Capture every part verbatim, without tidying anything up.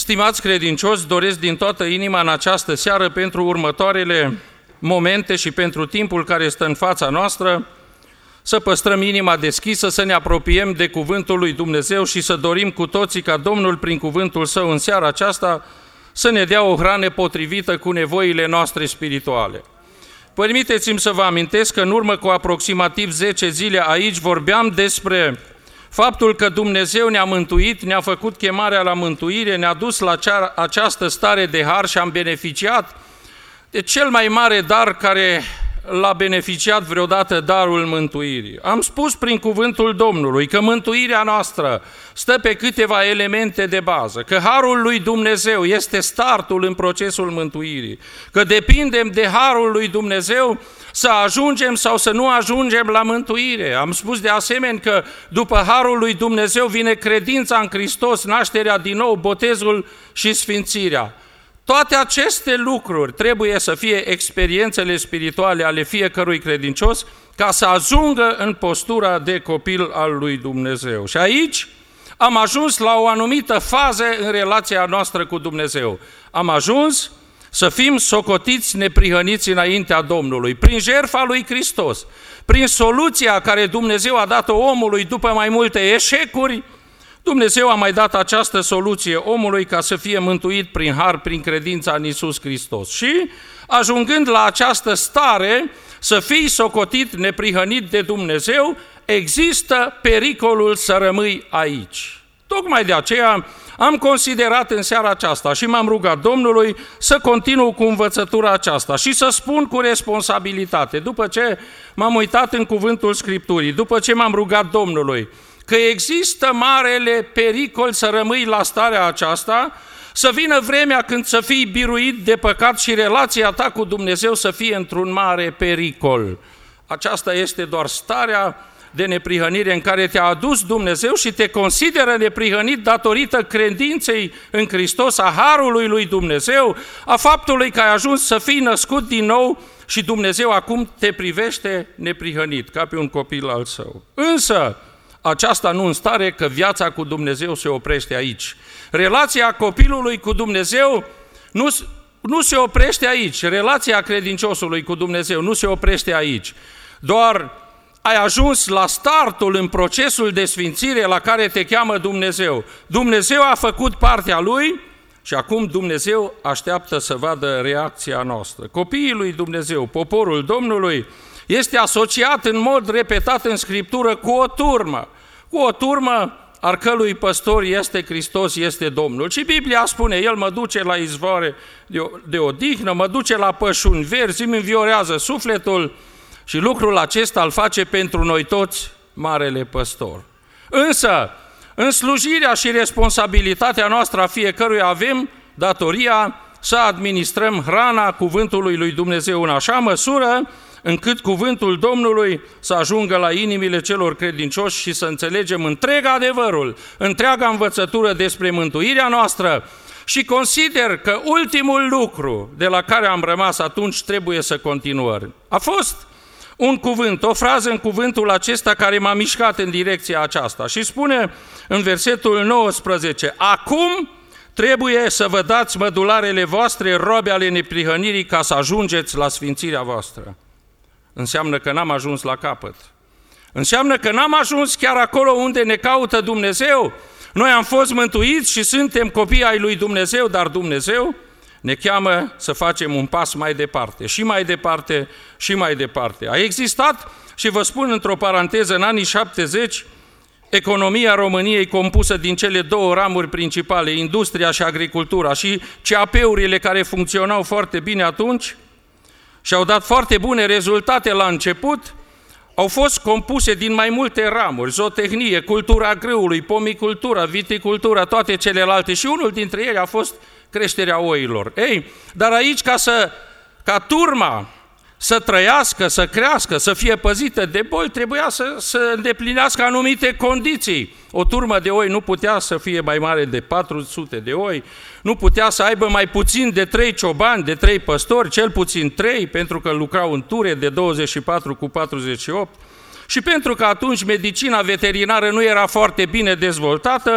Stimați credincioși, doresc din toată inima în această seară pentru următoarele momente și pentru timpul care stă în fața noastră să păstrăm inima deschisă, să ne apropiem de Cuvântul lui Dumnezeu și să dorim cu toții ca Domnul prin Cuvântul Său în seara aceasta să ne dea o hrană potrivită cu nevoile noastre spirituale. Permiteți-mi să vă amintesc că în urmă cu aproximativ zece zile aici vorbeam despre faptul că Dumnezeu ne-a mântuit, ne-a făcut chemarea la mântuire, ne-a dus la acea, această stare de har și am beneficiat de cel mai mare dar care l-a beneficiat vreodată, darul mântuirii. Am spus prin cuvântul Domnului că mântuirea noastră stă pe câteva elemente de bază, că harul lui Dumnezeu este startul în procesul mântuirii, că depindem de harul lui Dumnezeu să ajungem sau să nu ajungem la mântuire. Am spus de asemenea că după harul lui Dumnezeu vine credința în Hristos, nașterea din nou, botezul și sfințirea. Toate aceste lucruri trebuie să fie experiențele spirituale ale fiecărui credincios ca să ajungă în postura de copil al lui Dumnezeu. Și aici am ajuns la o anumită fază în relația noastră cu Dumnezeu. Am ajuns să fim socotiți neprihăniți înaintea Domnului, prin jertfa lui Hristos, prin soluția care Dumnezeu a dat-o omului după mai multe eșecuri. Dumnezeu a mai dat această soluție omului ca să fie mântuit prin har, prin credința în Iisus Hristos. Și ajungând la această stare, să fii socotit neprihănit de Dumnezeu, există pericolul să rămâi aici. Tocmai de aceea am considerat în seara aceasta și m-am rugat Domnului să continu cu învățătura aceasta și să spun cu responsabilitate, după ce m-am uitat în cuvântul Scripturii, după ce m-am rugat Domnului, că există marele pericol să rămâi la starea aceasta, să vină vremea când să fii biruit de păcat și relația ta cu Dumnezeu să fie într-un mare pericol. Aceasta este doar starea de neprihănire în care te-a adus Dumnezeu și te consideră neprihănit datorită credinței în Hristos, a harului lui Dumnezeu, a faptului că ai ajuns să fii născut din nou și Dumnezeu acum te privește neprihănit, ca pe un copil al său. Însă, aceasta nu în stare că viața cu Dumnezeu se oprește aici. Relația copilului cu Dumnezeu nu, nu se oprește aici. Relația credinciosului cu Dumnezeu nu se oprește aici. Doar ai ajuns la startul în procesul de sfințire la care te cheamă Dumnezeu. Dumnezeu a făcut partea Lui și acum Dumnezeu așteaptă să vadă reacția noastră. Copiii lui Dumnezeu, poporul Domnului, este asociat în mod repetat în Scriptură cu o turmă, cu o turmă al cărui păstor este Hristos, este Domnul. Și Biblia spune, El mă duce la izvoare de, de odihnă, mă duce la pășuni verzi, îmi înviorează sufletul și lucrul acesta îl face pentru noi toți Marele Păstor. Însă, în slujirea și responsabilitatea noastră a fiecăruia avem datoria să administrăm hrana cuvântului lui Dumnezeu în așa măsură încât cuvântul Domnului să ajungă la inimile celor credincioși și să înțelegem întreg adevărul, întreaga învățătură despre mântuirea noastră și consider că ultimul lucru de la care am rămas atunci trebuie să continuăm. A fost un cuvânt, o frază în cuvântul acesta care m-a mișcat în direcția aceasta și spune în versetul nouăsprezece, acum trebuie să vă dați mădularele voastre, robe ale neprihănirii, ca să ajungeți la sfințirea voastră. Înseamnă că n-am ajuns la capăt. Înseamnă că n-am ajuns chiar acolo unde ne caută Dumnezeu. Noi am fost mântuiți și suntem copii ai lui Dumnezeu, dar Dumnezeu ne cheamă să facem un pas mai departe, și mai departe, și mai departe. A existat, și vă spun într-o paranteză, în anii șaptezeci, economia României compusă din cele două ramuri principale, industria și agricultura, și C A P-urile care funcționau foarte bine atunci și au dat foarte bune rezultate la început, au fost compuse din mai multe ramuri, zootehnie, cultura grâului, pomicultura, viticultura, toate celelalte și unul dintre ele a fost creșterea oilor. Ei, dar aici ca, să, ca turma să trăiască, să crească, să fie păzită de boli, trebuia să, să îndeplinească anumite condiții. O turmă de oi nu putea să fie mai mare de patru sute de oi, nu putea să aibă mai puțin de trei ciobani, de trei păstori, cel puțin trei, pentru că lucrau în ture de douăzeci și patru cu patruzeci și opt. Și pentru că atunci medicina veterinară nu era foarte bine dezvoltată,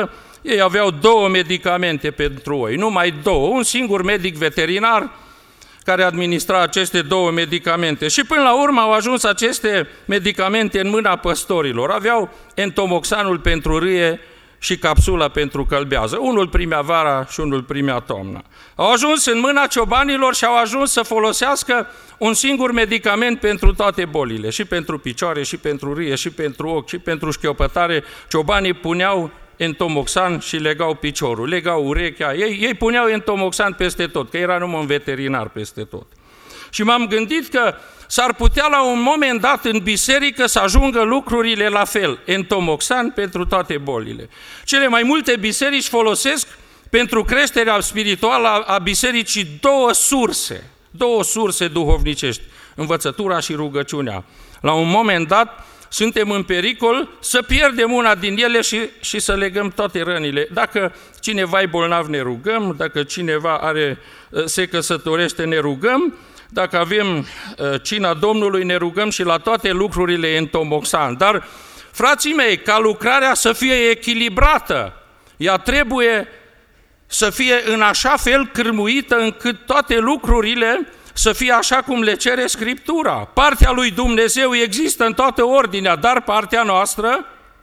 Ei aveau două medicamente pentru oi, numai două, un singur medic veterinar care administra aceste două medicamente. Și până la urmă au ajuns aceste medicamente în mâna păstorilor. Aveau entomoxanul pentru râie și capsula pentru călbează. Unul primea vara și unul primea toamna. Au ajuns în mâna ciobanilor și au ajuns să folosească un singur medicament pentru toate bolile, și pentru picioare, și pentru râie, și pentru ochi, și pentru șchiopătare. Ciobanii puneau entomoxan și legau piciorul, legau urechea, ei, ei puneau entomoxan peste tot, că era numai un veterinar peste tot. Și m-am gândit că s-ar putea la un moment dat în biserică să ajungă lucrurile la fel, entomoxan pentru toate bolile. Cele mai multe biserici folosesc pentru creșterea spirituală a bisericii două surse, două surse duhovnicești, învățătura și rugăciunea. La un moment dat suntem în pericol să pierdem una din ele și, și să legăm toate rănile. Dacă cineva e bolnav, ne rugăm, dacă cineva are, se căsătorește, ne rugăm, dacă avem cina Domnului, ne rugăm și la toate lucrurile entomoxan. Dar, frații mei, ca lucrarea să fie echilibrată, ea trebuie să fie în așa fel cârmuită încât toate lucrurile să fie așa cum le cere Scriptura. Partea lui Dumnezeu există în toată ordinea, dar partea noastră...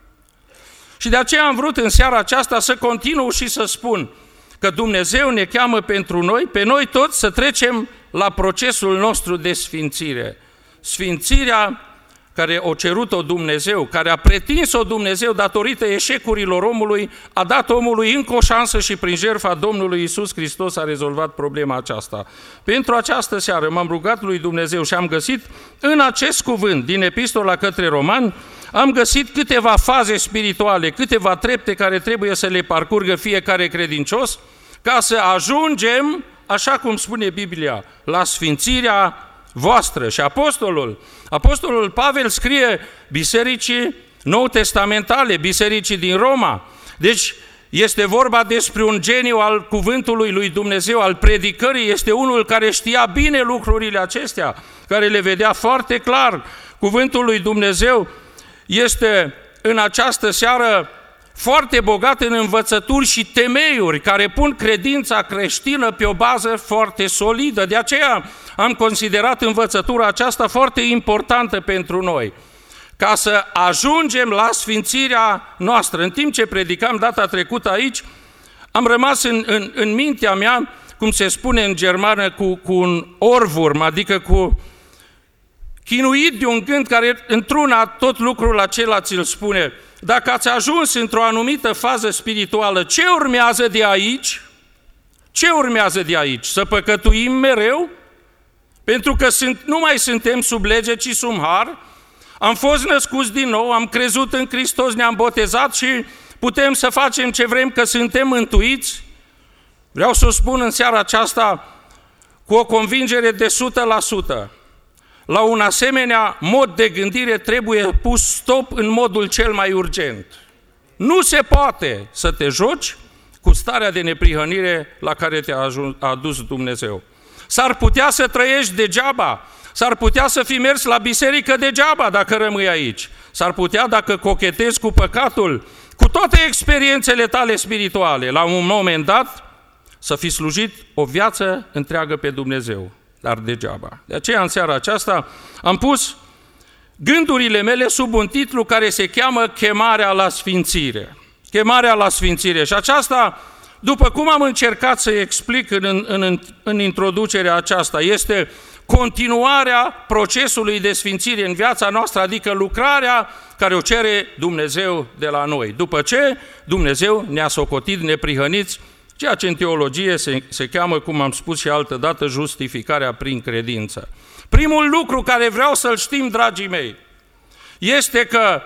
Și de aceea am vrut în seara aceasta să continu și să spun că Dumnezeu ne cheamă pentru noi, pe noi toți, să trecem la procesul nostru de sfințire. Sfințirea care o cerut-o Dumnezeu, care a pretins-o Dumnezeu datorită eșecurilor omului, a dat omului încă o șansă și prin jertfa Domnului Iisus Hristos a rezolvat problema aceasta. Pentru această seară m-am rugat lui Dumnezeu și am găsit în acest cuvânt din Epistola către Romani, am găsit câteva faze spirituale, câteva trepte care trebuie să le parcurgă fiecare credincios ca să ajungem, așa cum spune Biblia, la sfințirea voastră. Și apostolul, apostolul Pavel scrie bisericii nou-testamentale, bisericii din Roma. Deci este vorba despre un geniu al cuvântului lui Dumnezeu, al predicării, este unul care știa bine lucrurile acestea, care le vedea foarte clar. Cuvântul lui Dumnezeu este în această seară foarte bogat în învățături și temeiuri care pun credința creștină pe o bază foarte solidă. De aceea am considerat învățătura aceasta foarte importantă pentru noi, ca să ajungem la sfințirea noastră. În timp ce predicam data trecută aici, am rămas în, în, în mintea mea, cum se spune în germană, cu, cu un orvurm, adică cu chinuit de un gând care într-una tot lucrul acela ți-l spune. Dacă ați ajuns într-o anumită fază spirituală, ce urmează de aici? Ce urmează de aici? Să păcătuim mereu? Pentru că sunt, nu mai suntem sub lege, ci sub har. Am fost născuți din nou, am crezut în Hristos, ne-am botezat și putem să facem ce vrem, că suntem mântuiți? Vreau să o spun în seara aceasta cu o convingere de o sută la sută. La un asemenea mod de gândire trebuie pus stop în modul cel mai urgent. Nu se poate să te joci cu starea de neprihănire la care te-a adus Dumnezeu. S-ar putea să trăiești degeaba, s-ar putea să fii mers la biserică degeaba dacă rămâi aici. S-ar putea, dacă cochetezi cu păcatul, cu toate experiențele tale spirituale, la un moment dat să fii slujit o viață întreagă pe Dumnezeu. Dar degeaba. De aceea, în seara aceasta, am pus gândurile mele sub un titlu care se cheamă Chemarea la Sfințire. Chemarea la Sfințire. Și aceasta, după cum am încercat să explic în, în, în introducerea aceasta, este continuarea procesului de sfințire în viața noastră, adică lucrarea care o cere Dumnezeu de la noi. După ce Dumnezeu ne-a socotit neprihăniți, ceea ce în teologie se, se cheamă, cum am spus și altă dată, justificarea prin credință. Primul lucru care vreau să-l știm, dragii mei, este că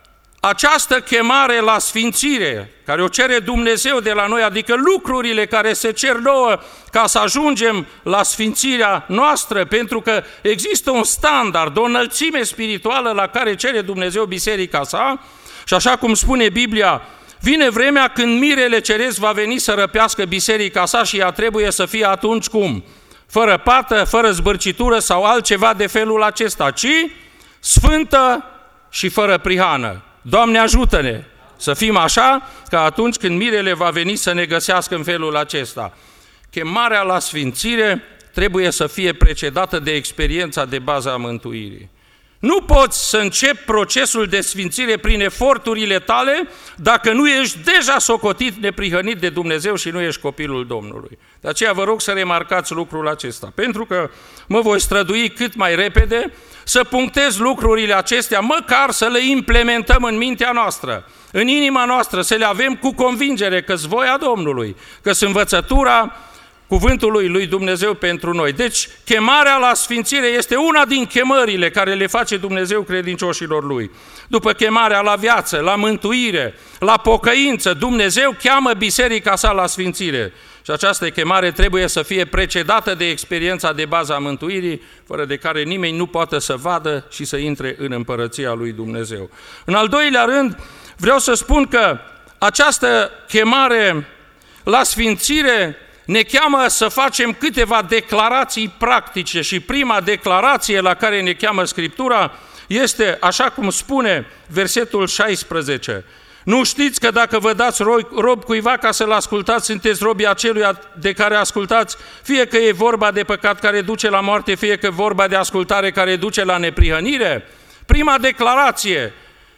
această chemare la sfințire, care o cere Dumnezeu de la noi, adică lucrurile care se cer nouă ca să ajungem la sfințirea noastră, pentru că există un standard, o înălțime spirituală la care cere Dumnezeu biserica sa, și așa cum spune Biblia, vine vremea când mirele ceresc va veni să răpească biserica sa și ea trebuie să fie atunci cum? Fără pată, fără zbârcitură sau altceva de felul acesta, ci sfântă și fără prihană. Doamne, ajută-ne Să fim așa ca atunci când mirele va veni să ne găsească în felul acesta. Chemarea la sfințire trebuie să fie precedată de experiența de bază a mântuirii. Nu poți să începi procesul de sfințire prin eforturile tale dacă nu ești deja socotit neprihănit de Dumnezeu și nu ești copilul Domnului. De aceea vă rog să remarcați lucrul acesta, pentru că mă voi strădui cât mai repede să punctez lucrurile acestea, măcar să le implementăm în mintea noastră, în inima noastră, să le avem cu convingere că-s voia Domnului, că-s învățătura cuvântului lui Dumnezeu pentru noi. Deci, chemarea la sfințire este una din chemările care le face Dumnezeu credincioșilor Lui. După chemarea la viață, la mântuire, la pocăință, Dumnezeu cheamă biserica sa la sfințire. Și această chemare trebuie să fie precedată de experiența de bază a mântuirii, fără de care nimeni nu poate să vadă și să intre în împărăția lui Dumnezeu. În al doilea rând, vreau să spun că această chemare la sfințire ne cheamă să facem câteva declarații practice și prima declarație la care ne cheamă Scriptura este, așa cum spune versetul șaisprezece, nu știți că dacă vă dați rob cuiva ca să-l ascultați, sunteți robii aceluia de care ascultați, fie că e vorba de păcat care duce la moarte, fie că e vorba de ascultare care duce la neprihănire? Prima declarație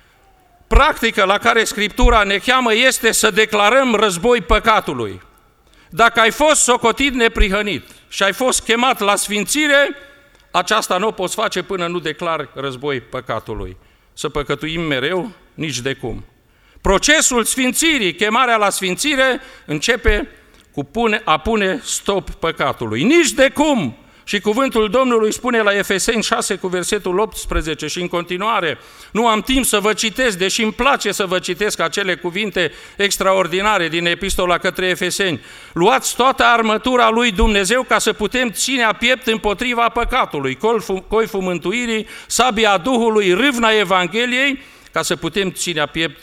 practică la care Scriptura ne cheamă este să declarăm război păcatului. Dacă ai fost socotit neprihănit și ai fost chemat la sfințire, aceasta nu o poți face până nu declari război păcatului. Să păcătuim mereu? Nici de cum. Procesul sfințirii, chemarea la sfințire, începe cu pune, a pune stop păcatului. Nici de cum! Și cuvântul Domnului spune la Efeseni șase cu versetul optsprezece și în continuare, nu am timp să vă citesc, deși îmi place să vă citesc acele cuvinte extraordinare din epistola către Efeseni. Luați toată armătura lui Dumnezeu ca să putem ține a piept împotriva păcatului, coiful mântuirii, sabia Duhului, râvna Evangheliei, ca să putem ține a piept,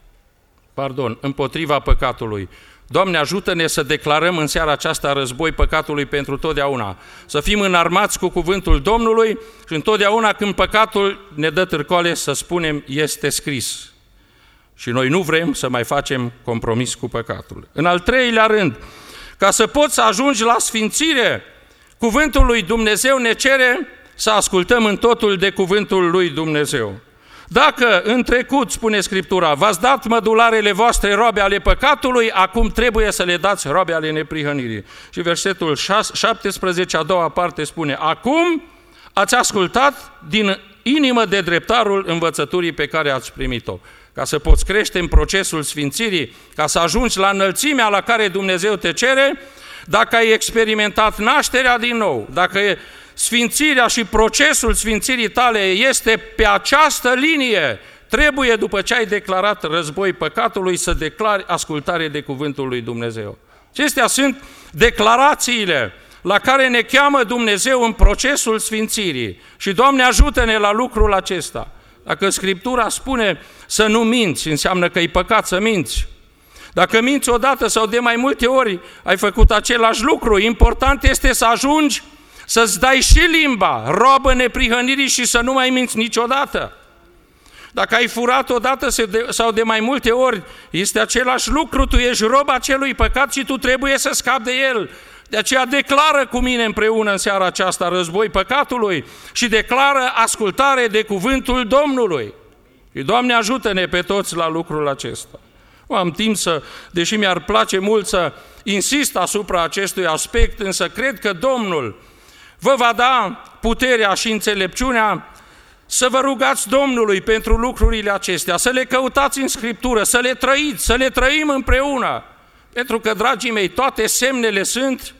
pardon, împotriva păcatului. Doamne, ajută-ne să declarăm în seara aceasta război păcatului pentru totdeauna, să fim înarmați cu cuvântul Domnului și întotdeauna când păcatul ne dă târcoale să spunem este scris. Și noi nu vrem să mai facem compromis cu păcatul. În al treilea rând, ca să poți să ajungi la sfințire, cuvântul lui Dumnezeu ne cere să ascultăm în totul de cuvântul lui Dumnezeu. Dacă în trecut, spune Scriptura, v-ați dat mădularele voastre roabe ale păcatului, acum trebuie să le dați roabe ale neprihănirii. Și versetul șaptesprezece, a doua parte, spune, acum ați ascultat din inimă de dreptarul învățăturii pe care ați primit-o. Ca să poți crește în procesul sfințirii, ca să ajungi la înălțimea la care Dumnezeu te cere, dacă ai experimentat nașterea din nou, dacă e sfințirea și procesul sfințirii tale este pe această linie, trebuie, după ce ai declarat război păcatului, să declari ascultare de cuvântul lui Dumnezeu. Acestea sunt declarațiile la care ne cheamă Dumnezeu în procesul sfințirii. Și, Doamne, ajută-ne la lucrul acesta. Dacă Scriptura spune să nu minți, înseamnă că e păcat să minți. Dacă minți odată sau de mai multe ori, ai făcut același lucru. Important este să ajungi să-ți dai și limba, robă neprihănirii și să nu mai minți niciodată. Dacă ai furat odată sau de mai multe ori, este același lucru, tu ești rob acelui păcat și tu trebuie să scapi de el. De aceea declară cu mine împreună în seara aceasta război păcatului și declară ascultare de cuvântul Domnului. Și, Doamne, ajută-ne pe toți la lucrul acesta. Nu am timp să, deși mi-ar place mult să insist asupra acestui aspect, însă cred că Domnul vă va da puterea și înțelepciunea să vă rugați Domnului pentru lucrurile acestea, să le căutați în Scriptură, să le trăiți, să le trăim împreună. Pentru că, dragii mei, toate semnele sunt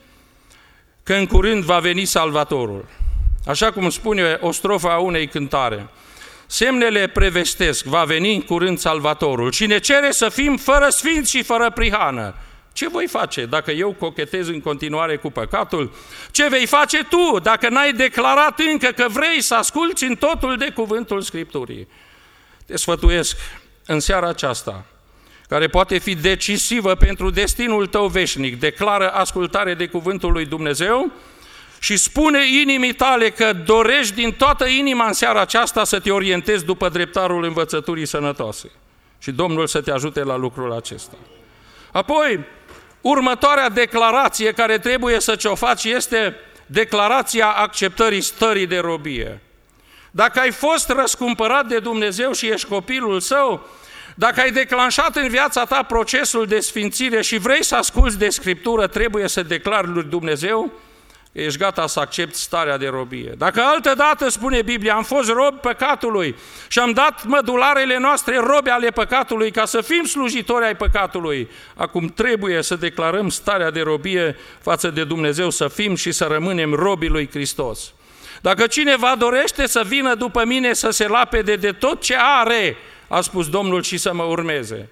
că în curând va veni Salvatorul. Așa cum spune o strofă a unei cântare. Semnele prevestesc, va veni în curând Salvatorul și ne cere să fim fără sfinți și fără prihană. Ce voi face dacă eu cochetez în continuare cu păcatul? Ce vei face tu dacă n-ai declarat încă că vrei să asculți în totul de cuvântul Scripturii? Te sfătuiesc în seara aceasta, care poate fi decisivă pentru destinul tău veșnic, declară ascultare de cuvântul lui Dumnezeu și spune inimii tale că dorești din toată inima în seara aceasta să te orientezi după dreptarul învățăturii sănătoase. Și Domnul să te ajute la lucrul acesta. Apoi, următoarea declarație care trebuie să ți-o faci este declarația acceptării stării de robie. Dacă ai fost răscumpărat de Dumnezeu și ești copilul Său, dacă ai declanșat în viața ta procesul de sfințire și vrei să asculți de Scriptură, trebuie să declari lui Dumnezeu că ești gata să accepti starea de robie. Dacă altădată, spune Biblia, am fost robi păcatului și am dat mădularele noastre robi ale păcatului ca să fim slujitori ai păcatului, acum trebuie să declarăm starea de robie față de Dumnezeu, să fim și să rămânem robii lui Hristos. Dacă cineva dorește să vină după mine să se lapede de tot ce are, a spus Domnul, și să mă urmeze.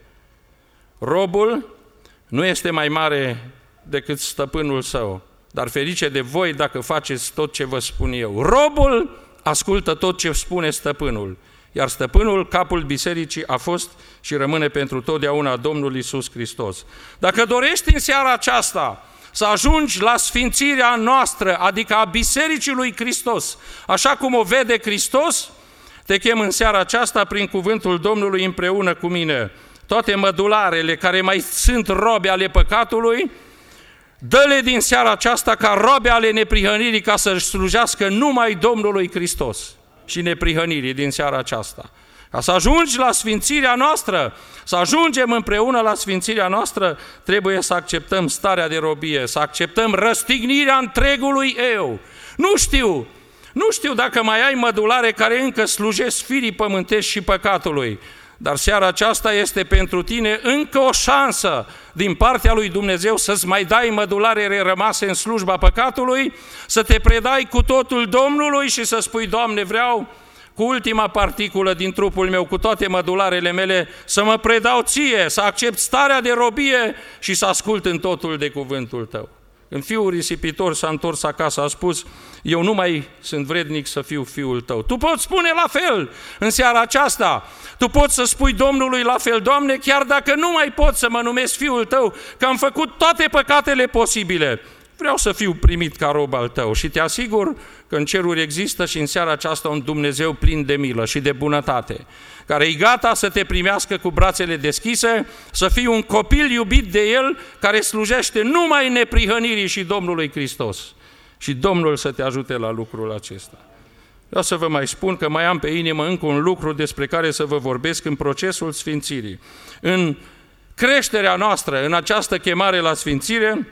Robul nu este mai mare decât stăpânul său, dar ferice de voi dacă faceți tot ce vă spun eu. Robul ascultă tot ce spune stăpânul, iar stăpânul, capul bisericii, a fost și rămâne pentru totdeauna Domnul Iisus Hristos. Dacă dorești în seara aceasta să ajungi la sfințirea noastră, adică a Bisericii lui Hristos, așa cum o vede Hristos, te chem în seara aceasta prin cuvântul Domnului împreună cu mine. Toate mădularele care mai sunt robe ale păcatului, dă-le din seara aceasta ca robe ale neprihănirii, ca să-și slujească numai Domnului Hristos și neprihănirii din seara aceasta. Ca să ajungi la sfințirea noastră, să ajungem împreună la sfințirea noastră, trebuie să acceptăm starea de robie, să acceptăm răstignirea întregului eu. Nu știu, nu știu dacă mai ai mădulare care încă slujesc firii pământești și păcatului, dar seara aceasta este pentru tine încă o șansă din partea lui Dumnezeu să-ți mai dai mădularele rămase în slujba păcatului, să te predai cu totul Domnului și să spui: Doamne, vreau cu ultima particulă din trupul meu, cu toate mădularele mele, să mă predau Ție, să accept starea de robie și să ascult în totul de cuvântul Tău. Când fiul risipitor s-a întors acasă, a spus: eu nu mai sunt vrednic să fiu fiul Tău. Tu poți spune la fel în seara aceasta. Tu poți să spui Domnului la fel: Doamne, chiar dacă nu mai pot să mă numesc fiul Tău, că am făcut toate păcatele posibile, vreau să fiu primit ca rob al Tău. Și te asigur că în ceruri există și în seara aceasta un Dumnezeu plin de milă și de bunătate, care e gata să te primească cu brațele deschise, să fii un copil iubit de El, care slujește numai neprihănirii și Domnului Hristos. Și Domnul să te ajute la lucrul acesta. Vreau să vă mai spun că mai am pe inimă încă un lucru despre care să vă vorbesc în procesul sfințirii. În creșterea noastră, în această chemare la sfințire,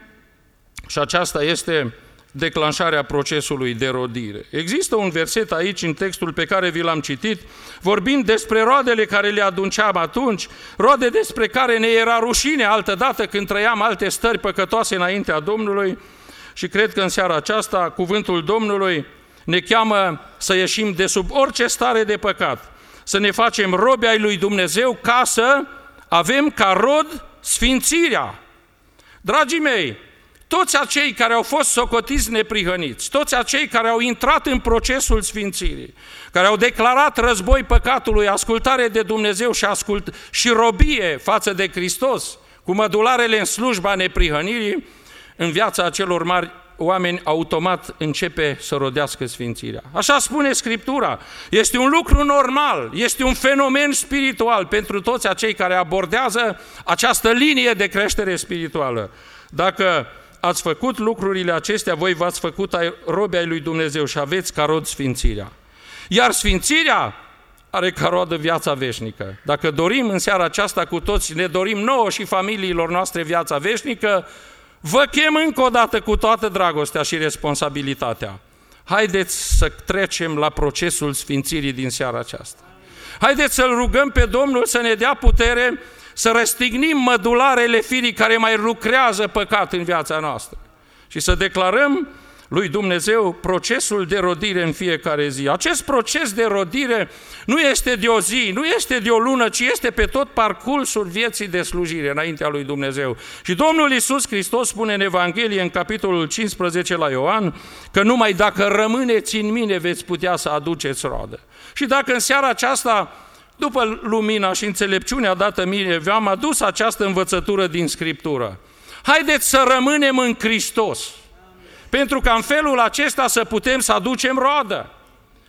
și aceasta este declanșarea procesului de rodire. Există un verset aici în textul pe care vi l-am citit, vorbind despre roadele care le adunceam atunci, roade despre care ne era rușine altădată când trăiam alte stări păcătoase înaintea Domnului, și cred că în seara aceasta cuvântul Domnului ne cheamă să ieșim de sub orice stare de păcat, să ne facem robi ai lui Dumnezeu ca să avem ca rod sfințirea. Dragii mei, toți acei care au fost socotiți neprihăniți, toți acei care au intrat în procesul sfințirii, care au declarat război păcatului, ascultare de Dumnezeu și, ascult, și robie față de Hristos, cu mădularele în slujba neprihănirii, în viața acelor mari oameni automat începe să rodească sfințirea. Așa spune Scriptura. Este un lucru normal, este un fenomen spiritual pentru toți acei care abordează această linie de creștere spirituală. Dacă ați făcut lucrurile acestea, voi v-ați făcut robi ai lui Dumnezeu și aveți ca rod sfințirea. Iar sfințirea are ca roadă viața veșnică. Dacă dorim în seara aceasta cu toți, ne dorim nouă și familiilor noastre viața veșnică, vă chem încă o dată cu toată dragostea și responsabilitatea. Haideți să trecem la procesul sfințirii din seara aceasta. Haideți să-L rugăm pe Domnul să ne dea putere să răstignim mădularele firii care mai lucrează păcat în viața noastră și să declarăm lui Dumnezeu procesul de rodire în fiecare zi. Acest proces de rodire nu este de o zi, nu este de o lună, ci este pe tot parcursul vieții de slujire înaintea lui Dumnezeu. Și Domnul Iisus Hristos spune în Evanghelie, în capitolul cincisprezece la Ioan, că numai dacă rămâneți în mine veți putea să aduceți roadă. Și dacă în seara aceasta, după lumina și înțelepciunea dată mie, v-am adus această învățătură din Scriptură, haideți să rămânem în Hristos, pentru că în felul acesta să putem să aducem roadă.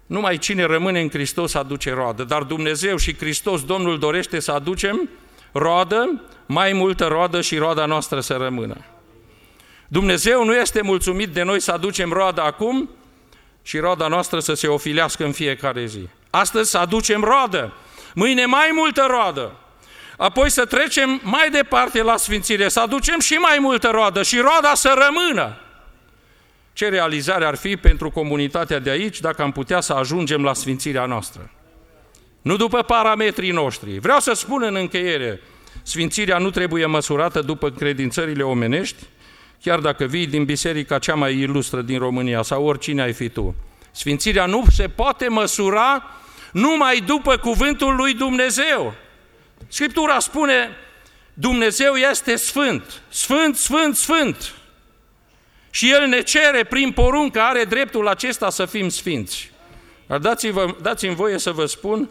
Numai cine rămâne în Hristos aduce roadă, dar Dumnezeu și Hristos, Domnul, dorește să aducem roadă, mai multă roadă și roada noastră să rămână. Dumnezeu nu este mulțumit de noi să aducem roadă acum și roada noastră să se ofilească în fiecare zi. Astăzi să aducem roadă, mâine mai multă roadă, apoi să trecem mai departe la sfințire, să aducem și mai multă roadă și roada să rămână. Ce realizare ar fi pentru comunitatea de aici dacă am putea să ajungem la sfințirea noastră? Nu după parametrii noștri. Vreau să spun în încheiere, sfințirea nu trebuie măsurată după încredințările omenești, chiar dacă vii din biserica cea mai ilustră din România sau oricine ai fi tu. Sfințirea nu se poate măsura numai după cuvântul lui Dumnezeu. Scriptura spune, Dumnezeu este sfânt, sfânt, sfânt, sfânt. Și El ne cere prin poruncă, are dreptul acesta să fim sfinți. Dar dați-vă, dați-mi voie să vă spun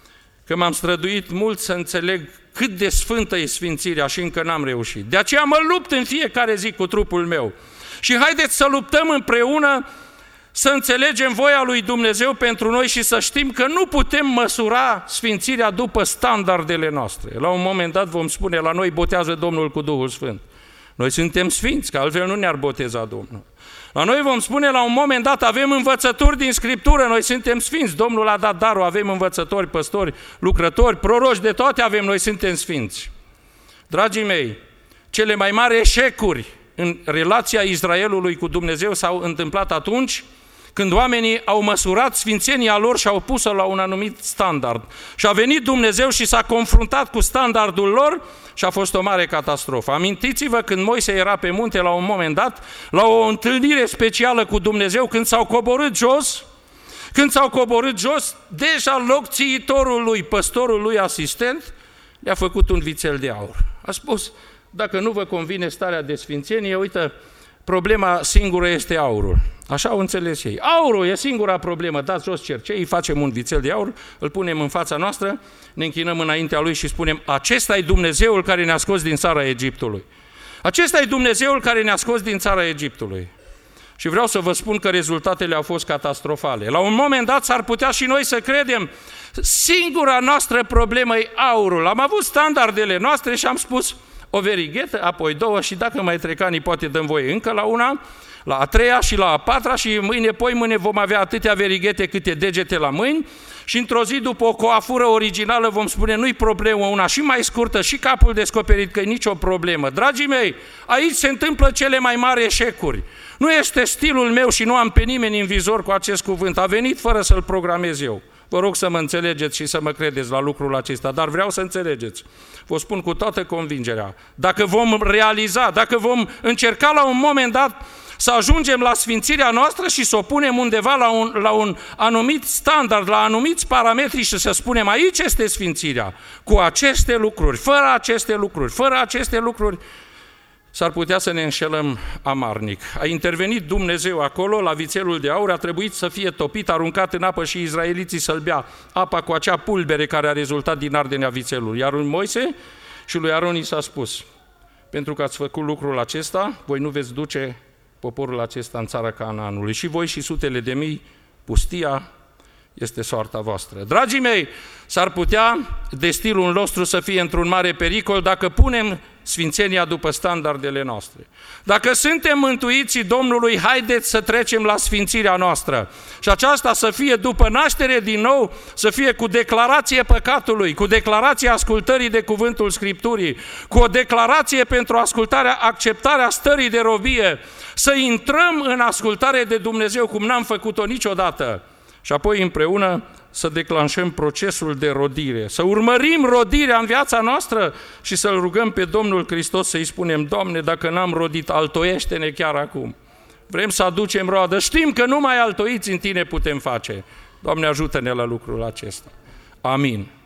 că m-am străduit mult să înțeleg cât de sfântă e sfințirea și încă n-am reușit. De aceea mă lupt în fiecare zi cu trupul meu. Și haideți să luptăm împreună să înțelegem voia lui Dumnezeu pentru noi și să știm că nu putem măsura sfințirea după standardele noastre. La un moment dat vom spune, la noi botează Domnul cu Duhul Sfânt. Noi suntem sfinți, că altfel nu ne-ar boteza Domnul. La noi vom spune, la un moment dat avem învățături din Scriptură, noi suntem sfinți, Domnul a dat darul, avem învățători, păstori, lucrători, proroși, de toate avem, noi suntem sfinți. Dragii mei, cele mai mari eșecuri în relația Israelului cu Dumnezeu s-au întâmplat atunci când oamenii au măsurat sfințenia lor și au pus-o la un anumit standard. Și a venit Dumnezeu și s-a confruntat cu standardul lor și a fost o mare catastrofă. Amintiți-vă când Moise era pe munte la un moment dat, la o întâlnire specială cu Dumnezeu, când s-au coborât jos, când s-au coborât jos, deja locțiitorul lui, păstorul lui asistent, le-a făcut un vițel de aur. A spus, dacă nu vă convine starea de sfințenie, uite, problema singură este aurul. Așa au înțeles ei. Aurul e singura problemă, dați jos cercei, facem un vițel de aur, îl punem în fața noastră, ne închinăm înaintea lui și spunem, acesta e Dumnezeul care ne-a scos din țara Egiptului. Acesta e Dumnezeul care ne-a scos din țara Egiptului. Și vreau să vă spun că rezultatele au fost catastrofale. La un moment dat s-ar putea și noi să credem, singura noastră problemă e aurul. Am avut standardele noastre și am spus, o verighetă, apoi două și dacă mai trec ani, poate dăm voie încă la una, la a treia și la a patra și mâine, poi mâine vom avea atâtea verighete câte degete la mâini și într-o zi după o coafură originală vom spune nu-i problemă, una și mai scurtă și capul descoperit, că e nicio problemă. Dragii mei, aici se întâmplă cele mai mari eșecuri. Nu este stilul meu și nu am pe nimeni în vizor cu acest cuvânt, a venit fără să-l programez eu. Vă rog să mă înțelegeți și să mă credeți la lucrul acesta, dar vreau să înțelegeți. Vă spun cu toată convingerea, dacă vom realiza, dacă vom încerca la un moment dat să ajungem la sfințirea noastră și să o punem undeva la un, la un anumit standard, la anumiți parametri și să spunem aici este sfințirea, cu aceste lucruri, fără aceste lucruri, fără aceste lucruri, s-ar putea să ne înșelăm amarnic. A intervenit Dumnezeu acolo, la vițelul de aur, a trebuit să fie topit, aruncat în apă și izraeliții să-l bea, apa cu acea pulbere care a rezultat din arderea vițelului. Iar lui Moise și lui Aron i s-a spus, pentru că ați făcut lucrul acesta, voi nu veți duce poporul acesta în țara Canaanului. Și voi și sutele de mii, pustia este soarta voastră. Dragii mei, s-ar putea destilul nostru să fie într-un mare pericol dacă punem sfințenia după standardele noastre. Dacă suntem mântuiții Domnului, haideți să trecem la sfințirea noastră. Și aceasta să fie după naștere din nou, să fie cu declarație păcatului, cu declarație ascultării de cuvântul Scripturii, cu o declarație pentru ascultarea, acceptarea stării de robie, să intrăm în ascultare de Dumnezeu cum n-am făcut-o niciodată. Și apoi împreună să declanșăm procesul de rodire, să urmărim rodirea în viața noastră și să-L rugăm pe Domnul Hristos să-i spunem, Doamne, dacă n-am rodit, altoiește-ne chiar acum. Vrem să aducem roadă, știm că numai altoiți în Tine putem face. Doamne, ajută-ne la lucrul acesta. Amin.